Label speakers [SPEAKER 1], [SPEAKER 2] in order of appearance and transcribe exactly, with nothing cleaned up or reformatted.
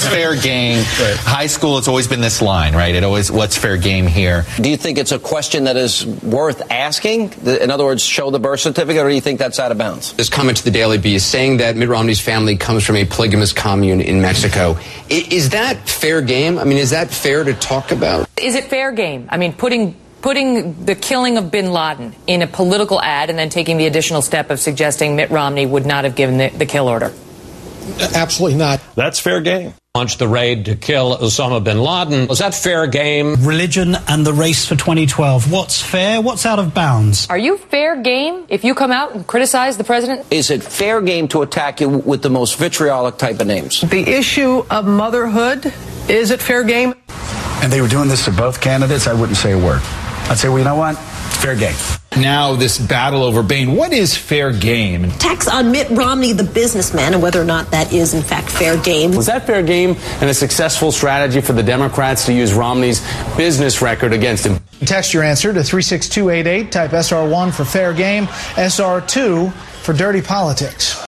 [SPEAKER 1] what's fair game? Right. High school, it's always been this line, right? It always, what's fair game here?
[SPEAKER 2] Do you think it's a question that is worth asking? In other words, show the birth certificate, or do you think that's out of bounds?
[SPEAKER 3] This comment to the Daily Beast saying that Mitt Romney's family comes from a polygamous commune in Mexico. Is that fair game? I mean, is that fair to talk about?
[SPEAKER 4] Is it fair game? I mean, putting putting the killing of bin Laden in a political ad and then taking the additional step of suggesting Mitt Romney would not have given the, the kill order.
[SPEAKER 5] Absolutely not.
[SPEAKER 6] That's fair game.
[SPEAKER 7] Launched the raid to kill Osama bin Laden. Was that fair game?
[SPEAKER 8] Religion and the race for twenty twelve. What's fair? What's out of bounds?
[SPEAKER 4] Are you fair game if you come out and criticize the president?
[SPEAKER 2] Is it fair game to attack you with the most vitriolic type of names?
[SPEAKER 9] The issue of motherhood, is it fair game?
[SPEAKER 10] And they were doing this to both candidates, I wouldn't say a word. I'd say, well, you know what? Fair game.
[SPEAKER 11] Now this battle over Bain. What is fair game?
[SPEAKER 12] Attacks on Mitt Romney, the businessman, and whether or not that is, in fact, fair game.
[SPEAKER 13] Was that fair game and a successful strategy for the Democrats to use Romney's business record against him?
[SPEAKER 14] Text your answer to three six two eight eight. Type S R one for fair game, S R two for dirty politics.